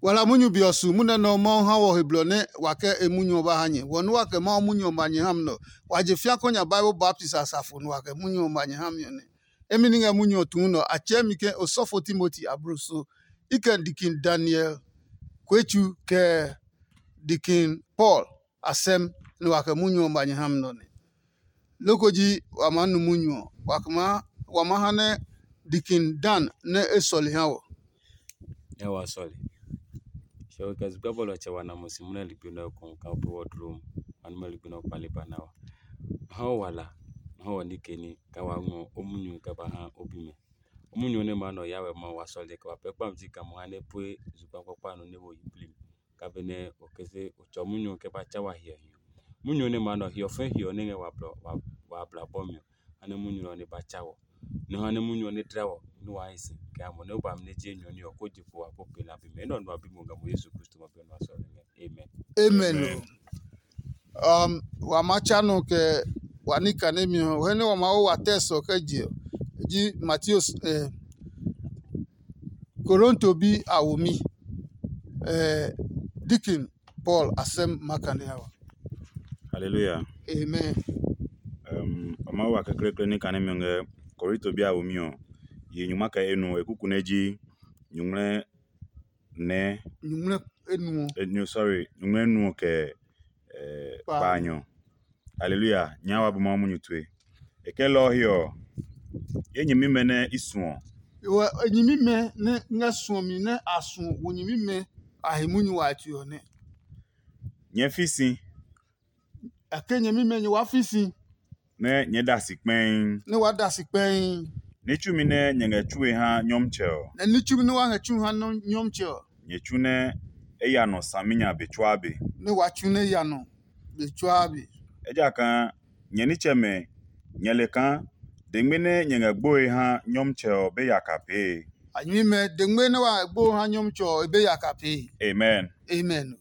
wala munyu biosu muna no mo ha wo heblone wake emunyu ba hanye wonu wake ma munyu manye hamno waje fia konya Bible Baptist asafo no wake munyu manye hamyo ne emininga munyu otuno achemike osofo Timothy abruso iken dikin Daniel kwechu ke dikin Paul asem no wake munyu manye hamno ne lokoji wamanu munyu wakma wamahane dikin Dan ne esoli hawo Ewa soli. So kazi gabolo cha wana musimuna lipino kwa wardroom anuma lipino pale banawa. Hao wala hao nikeni kawango omunyu kabaha obime. Omunyu ne mano yawe ma wasole kwa pepa mzika muhane pwe zupa kwa pano nebo yiblim. Kabene okeze uchomunyu keba chawa hiyo. Munyu ne mano hiyo fe hiyo nenge wabla bomyo. Ane munyu ne bachawo. No hane munyu ne trawo no aisi kamo ne ba mneje nyoni okojipo akopela bime no no bimunga mu Yesu Kristo mapendo asole. Amen. Wamachano ke wanika nemi wene wamao wateso keji ji Matthews Koronto bi awomi Dikin Paul asem makane hawa. Hallelujah. Amen. Ama wa kekrekre ni kanemi nge Korinto bi awomi o ye nyuma ka enu ekuku neji nyumre ne nyumre nu ke panyo. Hallelujah. Nyawa bu mamu nyutwe. Ekelo hio. Yenyi mimene isuo. Enyimime ne ngasuomi ne asu wonyimime ahemunyu watu ne. Nyefisi. Akenyimime nyi wafisi. Ne nyedasikpen. Ne wadasikpen. Nichumi ne nyengechuwe ha nyomcheo. Ne nichumi ne wangechu ha nyomcheo. Nyechune eyano saminya bechuabe. Ne wachune yano bechuabe. Ejaka nyenicheme nyeleka dengmene nyengegboe ha nyomcheo be yakape. Anyime dengmene wa gbo ha nyomcheo be yakape. Amen. Amen.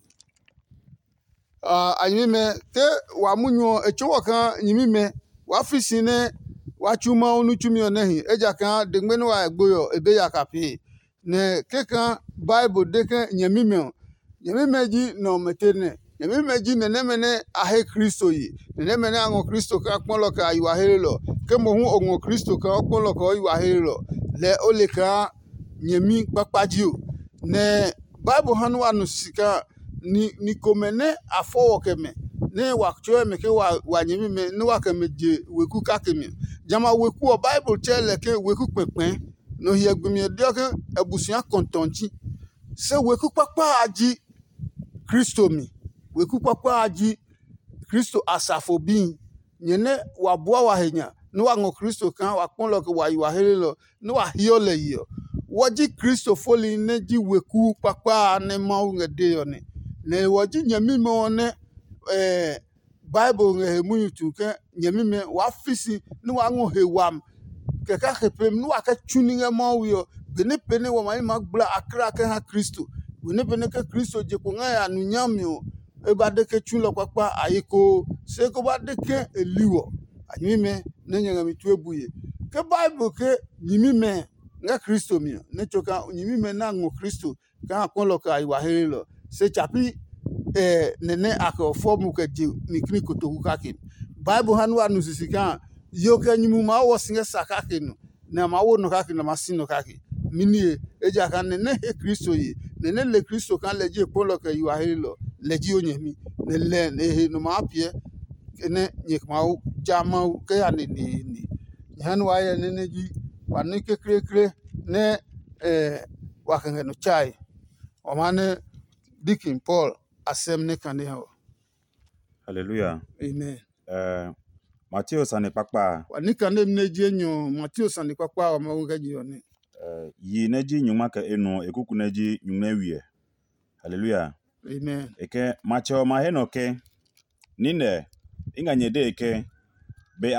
Anyime ke wa munyo echowoka nyimime wa fisine wa chuma onu chumi onehi ejaka dengmene wa gboyo ebe yakape ne keka Bible deke nyamime ji no metene nyamime ji nenemene ahe Kristo yi nenemene ango Kristo ka kpolo ka yiwa helelo kemo hu ongo Kristo ka kpolo ka yiwa helelo le oleka nyami papajiu ne Bible hanu anu sika ni komene afowo keme ne wakcho me ke wa nyamime ne wakeme je weku ka keme jama weku o Bible chele ke weku pepen no hiye gbemi dioke ebusuan kontonji se weku papa aji Kristo mi weku papa aji Kristo asafobin nyene wabua wahenya no wango Kristo kan wakponlo ke wa yiwa helelo no wa hiole yo woji Kristo foli neji weku papa ne maunge de ne ne woji nyamime one Bible nge munyu tuke nyamime wafisi no wango hewam keka hepem no aka tuninge mawio bene pene wa mani magbla akra ke ha Kristo bene pene ke Kristo je ko nga anu nyamio e ba de ke chulo kwakwa ayiko se ko ba de ke eliwo anyime ne nyanga mitu ebuye ke Bible ke nyimime nga Kristo mi ne choka nyimime na ngo Kristo ka akonlo ka iwa helelo se chapi nene aka formu ke ji mikni kotoku kake Bible hanu anu sisika yoke nyimu ma wo singe sakake no na ma wo no kake na masino kake minie eja kan ne Kristo yi ne le Kristo kan leje polo ke yiwa helelo leji onyemi ne le ne no ma pie ne nyekma jama ke ya ni hanu aye ne ji wanu ke krekre ne wakenge no chai o mane Dikin Paul asem ne kan ho. Hallelujah. Amen. Matthew sane pakpa. Wanika ne mneje nyo Matthew sane pakpa o mawuga ji one. Yi neji nyuma ka enu ekuku neji nyuma wie. Hallelujah. Amen. Eke macho mahenoke nine inganyede eke be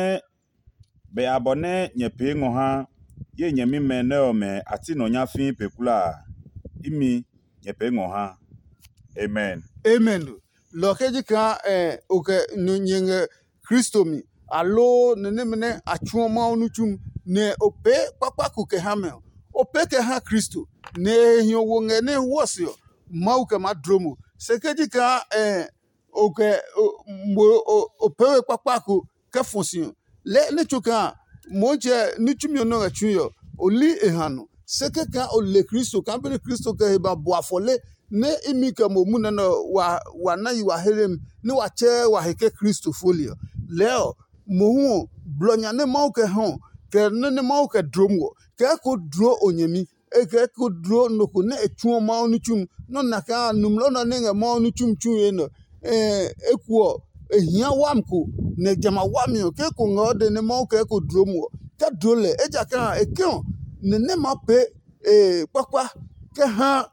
abone nyepe ngo ha ye nyemi mene ome ati no nyafin pekula imi nyepe ngo ha. Amen. Amen. Lokeji ka oke nyenge Kristo mi alo nenemene achuoma onuchum ne ope papa ku ke hamel opeke ha Kristo ne hio wo nge ne wosio mau ke madromo sekeji ka oke mo opewe kpakpako ke fonsion le choka moje nitumio no achuyo oli ehanu seke ka ole Kristo ka be Kristo ke ba boafole ne imi ke mo mu na wa na yi wa helem ne wa che wa heke Kristo folio leo mo hu blonya ne mau ke hon ke ne mau ke dromo ke ko dro onyemi eke ko dro no ko ne etu mau ni tum no na ka numlo no ne mau ni tum ye no ekuo ehia wamko ne jama wamio ke ko ngode ne mau ke ko dro mo ka drole eja ka ekon ne ma pe papa ke ha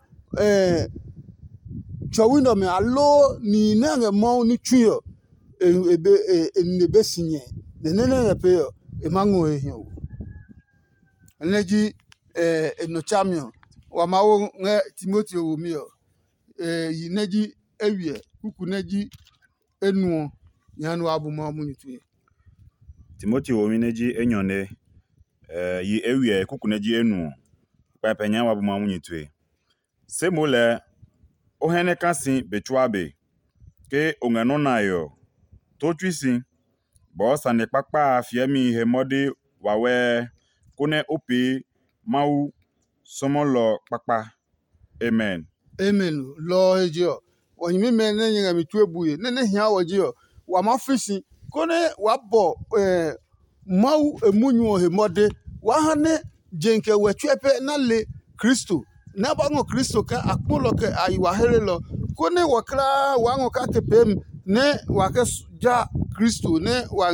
chawino me alo ni na nge mau ni tuyo ebe ne besinye ne pe yo emango ehia neji no chamio wa mawo nge Timothy owumio yi neji ewie kuku neji enu yanu abuma munitue Timothy owumi neji enyone yi ewie kuku neji enu pa penya wa buma munitue semole ohene kasi bechuabe ke ongano nayo totwisi bo sane pakpa afiemi he modi wawe kune opi mau somolo pakpa amen lo ejio wonyimi me ne nyanga mitwebuye ne hia wojio wa mafisi kone wabo mau emunyu he mode wa hane jenke wetwepe na le Kristo na bango Kristo ka akpolo ke ayiwa helelo kone wakra wango ka tepem ne wake ja Kristo ne wa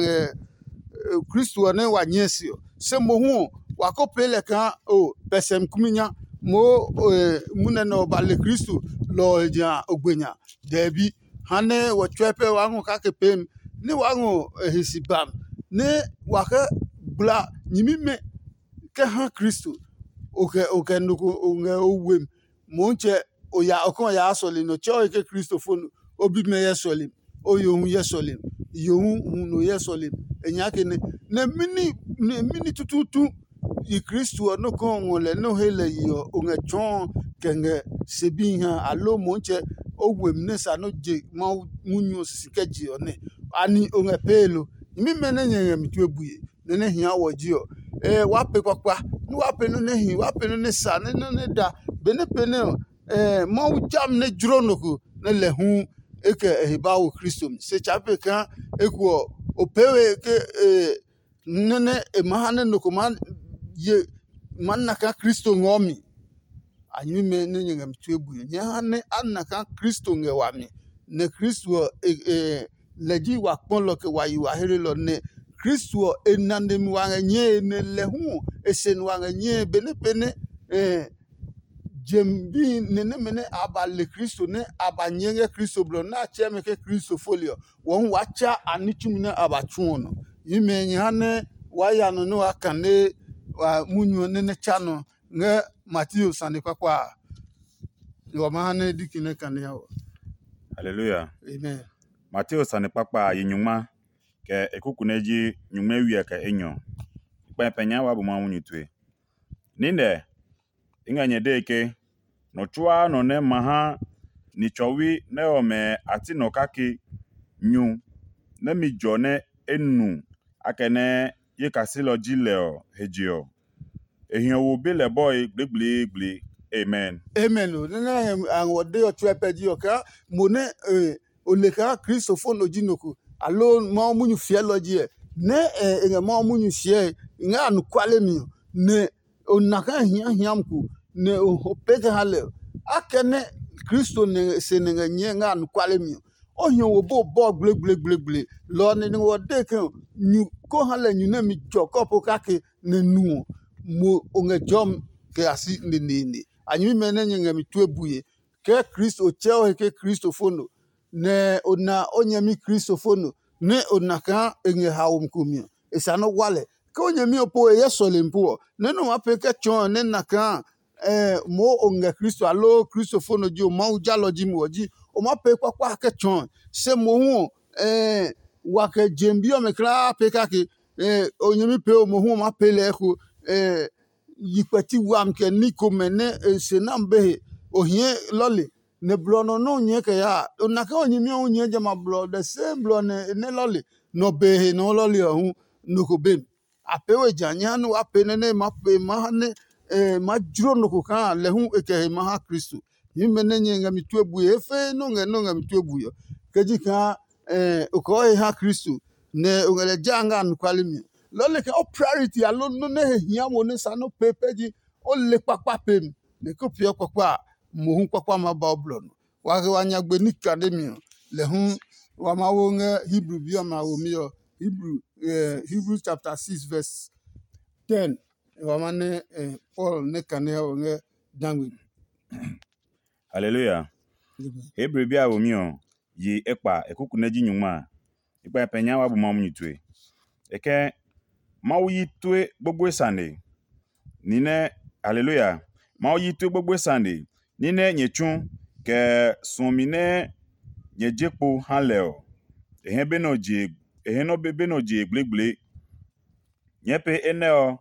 Kristo ne wa nyesio se mohu wakopele ka pesem kuminya mo muna no bale Kristo lo ja ogbenya debi hane wetwepe wango ka tepem ne wango hisibam ne wake bla nyimime ke ha Kristo oke nuku onge owem monche oya okon ya asole no cho ke Kristo fonu obi me yesole oyohun yesole yohun no yesole enyake ne mini tututu i Kristo no kon wole no hele yo onge chon kenge sebi ha alo monche owem ne sa no je ma munyu sikeji one ani onge pelo mi mene nyen mitwebuye ne hia wojio wape kwakwa ni wape no ne hi wape no ne sa ne da bene pene ma ujam ne jronoku ne le hu eke ehibawo Kristo se chape kan ekuo opewe ke nene emahane no man ye manaka Kristo ngomi anyi me ne nyen mitwebuye nyane anaka Kristo ngewami ne Kristo leji wa kpolo ke wa yi wa herelo ne Kristo enande mi wa nye ne lehu esen wa nye bene pene jembi ne mene abale Kristo ne abanyenge Kristo blo na cheme ke Kristo folio won wacha anitumina abachuno imenye hane waya no akane wa munyo ne chano nge Matthew sane kwakwa yo mahane dikine kane yawo hallelujah amen Matthew sane pakpa yinyuma ke ekuku neji nyuma wie ka enyo pa penya wa buma munitue ninde inganye deke no chua no ne maha ni chowi ne ome ati no kaki nyu ne mi jone enu akene ye kasilo jileo hejio ehio wo bele boy gbegble amen amen nene anwode otwepeji oka mone oleka Kristo fono jinoku alo ma munyu theology ne enga ma munyu sie nga anukwale mi ne onaka hiamku ne opeke hale akene Kristo ne senenga nyenga anukwale mi ohio wo bo gble lo ne wode ke nyu ko hale nyu ne mi jokopo kake ne nu mo onga jom ke asi ne anyi mene nyenga mi twebuye ke Kristo cheo ke Kristo fono ne ona onyemi Kristo fono ne onaka enye hawum kumia esano wale ke onyemi opo yesole mpo ne no apeke chon ne naka mo onga Kristo alo Kristo fono ji o ma ujalo ji mo ji o ma pe kwakwa ke chon se mo hu wa ke jembi o me kra pe ka ke onyemi pe o mo hu ma pe le ku yipati wam ke nikome ne senam be ohie lolly ne blo no nye ke ya onaka onyimi onye jama blo the same blo ne lolly no be no lolly ohun no ko be apewe janya no ape ne ma pe ma ne ma juro no ko kan le hu eke ma ha Kristo yime ne nye ngami tuebu efe no ngami tuebu yo keji kan ko ha Kristo ne ongele janga no kwalimi lole ke o priority alo no ne hia mo ne sa no pepeji o le papa pem ne ko pio papa mo hu papa ma ba oblo no wa ke wanya gbe ni academy le hu wa ma wo nge Hebrew bi ma wo mi yo Hebrew chapter 6 verse 10 wa ma ne Paul ne kane o nge dangwi Hallelujah. Hebrew bi a wo mi o yi ekpa ekuku na ji nyuma ekpa penya wa bu ma mu nyitwe eke mawu yi tue gbogbo sande nine hallelujah mawu yi tue gbogbo sande nine nyechun ke sunmine nyejepo hanleo ehe no be no je gblegble nyepe eneo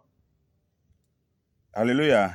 hallelujah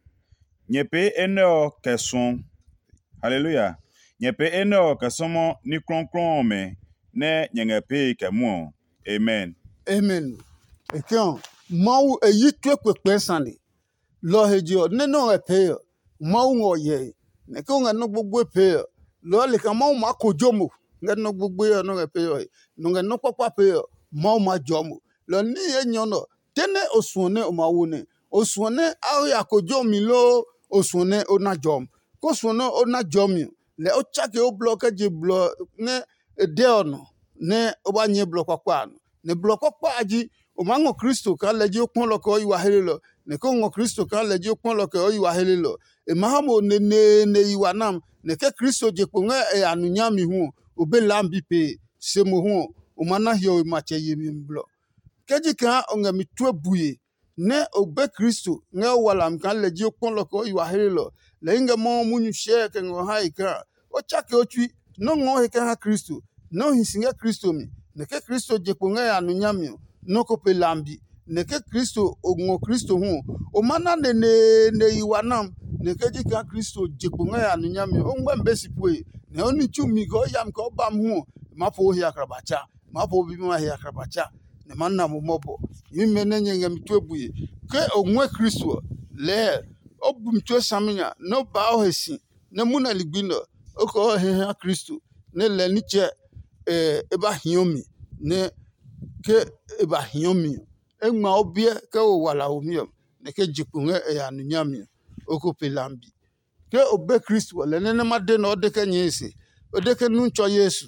nyepe eneo kesun hallelujah nyepe eneo kesomo ni kronkron me ne nyengepe kemu amen amen ekion mau eyi tue kwekwe sande lo hejo ne no epe mau ngo ye ne ko ngano gbogbo epe lo le ka mau ma kojomo ngano gbogbo yo no epe no ngano papa pe mau ma jomo lo ni enyo no tene osuone o ma wone osuone a ya kojomi lo osuone ona jom ko suone ona jomi le o chake o block je block ne de ono ne o ba nye block kwa ne block kwa aji o mango Kristo ka leji okun loko iwa helelo ne ko ngo Kristo ka leji okun loko iwa helelo e mahamo ne iwa nam ne ke Kristo je ko nga anunya mi hu obe lambi pe semo hu o mana hio ma che yemi mblo keji ka onga mi tuebuye ne obe Kristo nga wala mka leji okun loko iwa helelo le inga mo munyu she ke ngo haika o chake otwi no ngo he ka Kristo no hisinga Kristo mi ne ke Kristo je ko nga anunya mi no ko pe lambi ne ke Kristo ongo Kristo hu o mana ne iwa nam ne ke jika Kristo jekunga ya nunyame o ngba mbesi pue ne oni chumi go yam ko bam hu mapo hi akrabacha mapo bi ma hi akrabacha ne manna mo mobo yime ne nyenga mituebuye ke onwe Kristo le obum to samnya no ba o hesi ne muna ligbino o ko he Kristo ne le ni che eba hiomi ne ke eba hiomi enma obie ke o wala omiom ne ke jikunga ya nunyame oko pelambi ke obe Kristo le ne ma de no de ke nyesi o de ke nuncho Yesu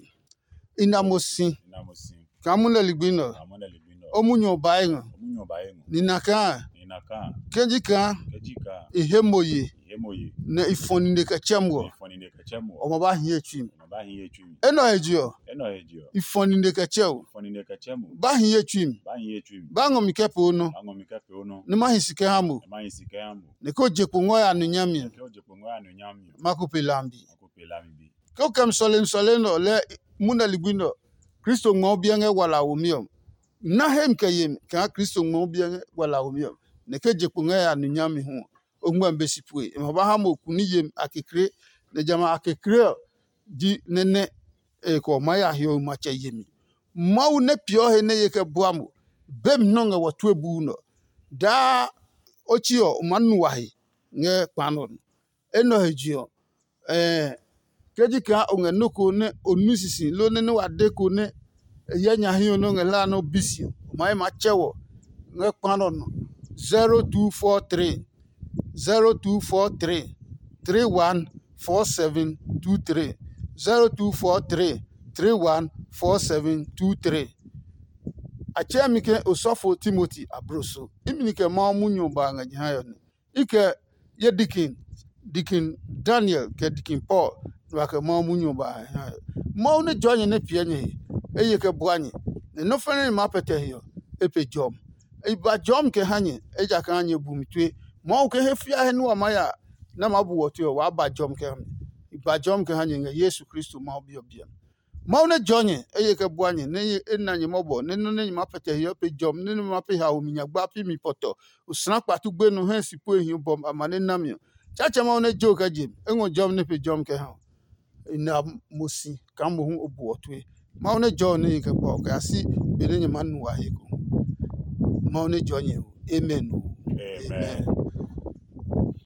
inamosi kamuna ligbino omunyo baengo ninaka kejika ihemoye ne ifoni ne kachemwo o ba hie twim eno ejio ifoni ne kachewo ba hie twim ba ngo mikepo no ne ma hisike hamu ne ko jekungo ya nunyami makupelambi ko kam soleno le muna ligbino Kristo ngo bienge wala omiom na hem kayem ka Kristo ngo bienge wala omiom ne ke jekungo ya nunyami hu ogba mbesipue e ba ha mo kuniyem akekre ne jama akekre di nene ko maya hio macha yemi mau ne pio he ne yeke buamu bem nonga watu ebu no da ochio manu wahi nge panon eno hejio kejika onge noko ne onusisi lo ne wade ko ne yanya hio no nge la no bisio mai machewo nge panon 0243 314723 0243 314723 achemike osofo Timothy abroso iminike ma munyo ba nga nyayo ne ike ye dikin Daniel ke dikin Paul wa ke ma munyo ba ma ne jonye ne pienye eye ke buanye ne no fene ma pete hio epe jom e ba jom ke hanye eja kan anye bumitwe ma ke hefia he no amaya na mabu wotu wa ba jom ke hanye ba jom ke hanye Yesu Kristo ma obi maune jonye eye ke bwanye ne na nye mobo ne no ne ma pete yo pe jom ne ma pe ha ominya gba pi mi poto usna kpatu gbe no hen sipo ehin bom amane namio chacha maune joka jim engo jom ne pe jom ke ha ina musi kambo hu obu otwe maune jonye ke bo ka si be ne manu wa heko maune jonye amen Amen.